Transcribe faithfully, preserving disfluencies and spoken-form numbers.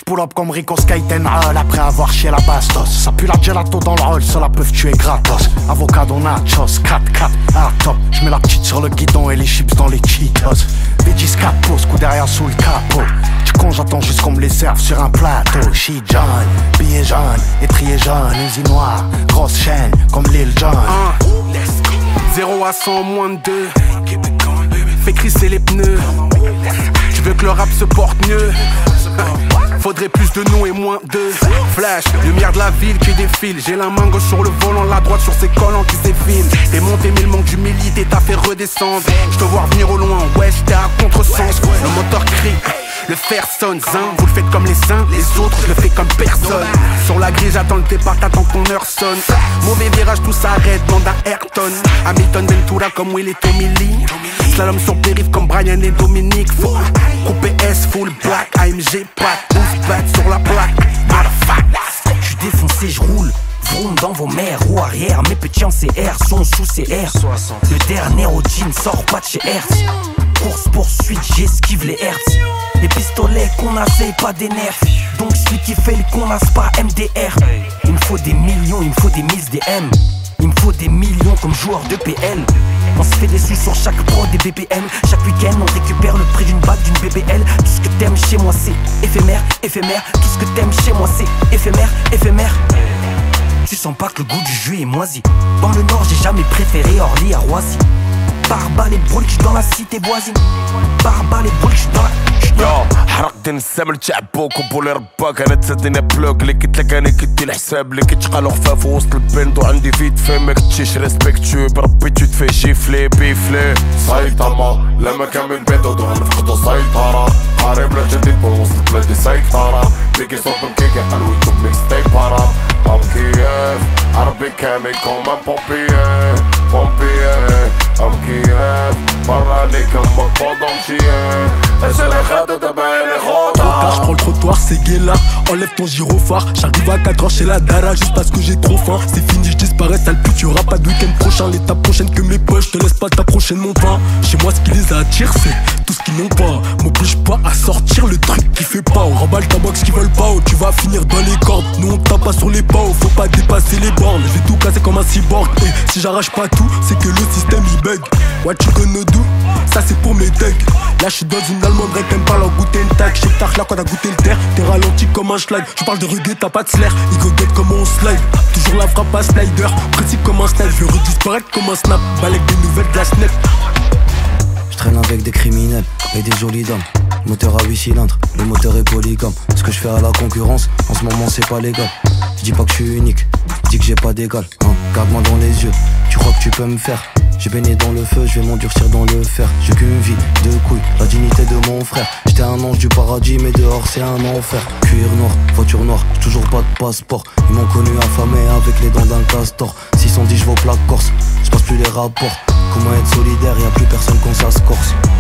pull up comme Rico Skate and Hall après avoir chié la bastos. Ça pue la gelato dans le hall, cela peuvent tuer gratos. Avocado nachos, quatre quatre, à top. J'mets la petite sur le guidon et les chips dans les Cheetos. Veggies quatre pouces, coup derrière sous le capot. Du con j'attends juste qu'on me les serve sur un plateau. She John, billet jaune, étrier jaune, Uzi noir, grosse chaîne comme Lil Jon. uh, Zéro à cent en moins de deux. Fais crisser les pneus. Tu veux que le rap se porte mieux? Faudrait plus de nous et moins de flash, lumière de la ville qui défile. J'ai la main gauche sur le volant, la droite sur ses collants qui s'effilent. T'es monté mais le manque d'humilité t'a fait redescendre. J'te vois venir au loin, ouais j'étais à contresens. Le moteur crie, le fer sonne, zin. Vous le faites comme les uns, les autres je le fais comme personne. Sur la grille j'attends le départ, t'attends que ton heure sonne. Mauvais virage tout s'arrête, bande à Ayrton. Hamilton Ventura comme Will et Tommy Lee. Slalom sur périph' comme Brian et Dominique. Faut couper S full black, A M G pack, ouf bat sur la plaque. Motherfucker. Je suis défoncé, je roule. Vroom dans vos mers, roue arrière. Mes petits en C R sont sous C R. Le dernier au jean sort pas de chez Hertz. Course poursuite, j'esquive les Hertz. Les pistolets qu'on a c'est pas des nerfs. Donc celui qui fait le con a c'est pas M D R. Il me faut des millions, il me faut des miss D M. Il me faut des millions comme joueur de P L. On se fait des sous sur chaque pro des B P M. Chaque week-end on récupère le prix d'une bague d'une B B L. Tout ce que t'aimes chez moi c'est éphémère, éphémère. Tout ce que t'aimes chez moi c'est éphémère, éphémère. Tu sens pas que le goût du jus est moisi. Dans le nord j'ai jamais préféré Orly à Roissy. Barba les brûles, j'suis dans la cité voisine. Barba les brûles, j'suis dans la... يو حرق دين السامل تاع بوك وبولي رباك انا تسدينا بلوك اللي قلت لك انا كدي الحساب اللي كيتقالو خفاف وسط البند وعندي فيت في ما كنتيش ريسبكتو بربي تو تفي جيفلي بيفلي سيطرة لما كان من بيتو دون نفقدو سيطرة قريب لا جديد وسط بلادي سيطرة بيكي صوب مكيكي حلو يكون ميكس تايب بارا بام كيف عربي كامل كوم ان بومبيي بومبيي ام كيف برا ليكم مقبضو مشيي اش اللي خاطو تبعيني خوطة. Je prends le trottoir, c'est gay là, enlève ton gyrophare. J'arrive à quatre heures chez la Dara juste parce que j'ai trop faim. C'est fini, je disparais, sale pute, y'aura pas de week-end prochain. L'étape prochaine que mes poches, te laisse pas t'approcher de mon pain. Chez moi ce qui les attire c'est tout ce qu'ils n'ont pas. M'oblige pas à sortir le truc qui fait pas. On remballe ta box qui veulent pas, oh, tu vas finir dans les cordes. Nous on tape pas sur les pas, oh, faut pas dépasser les bornes. Je vais tout casser comme un cyborg, et si j'arrache pas tout, c'est que le système il bug. What you gonna do? Ça c'est pour mes thugs. Là j'suis dans une allemande, rien qu'aime pas leur goûter une tac. J'ai tard là quand t'as goûté le terre, t'es ralenti comme un schlag. Tu parles de reggae, t'as pas de slair, il go get comme on slide. Toujours la frappe à slider, précis comme un snipe. Je veux redisparaître comme un snap, balèque des nouvelles de la snap. J'traîne avec des criminels et des jolies dames. Moteur à huit cylindres, le moteur est polygame. Ce que je fais à la concurrence, en ce moment c'est pas légal. Je dis pas que je suis unique, je dis que j'ai pas d'égal, hein. Garde-moi dans les yeux, tu crois que tu peux me faire? J'ai baigné dans le feu, je vais m'endurcir dans le fer. J'ai qu'une vie, deux couilles, la dignité de mon frère. J'étais un ange du paradis, mais dehors c'est un enfer. Cuir noir, voiture noire, j'ai toujours pas de passeport. Ils m'ont connu affamé avec les dents d'un castor. six cent dix je vais au plaque corse, je passe plus les rapports. Comment être solidaire, y'a plus personne quand ça se corse.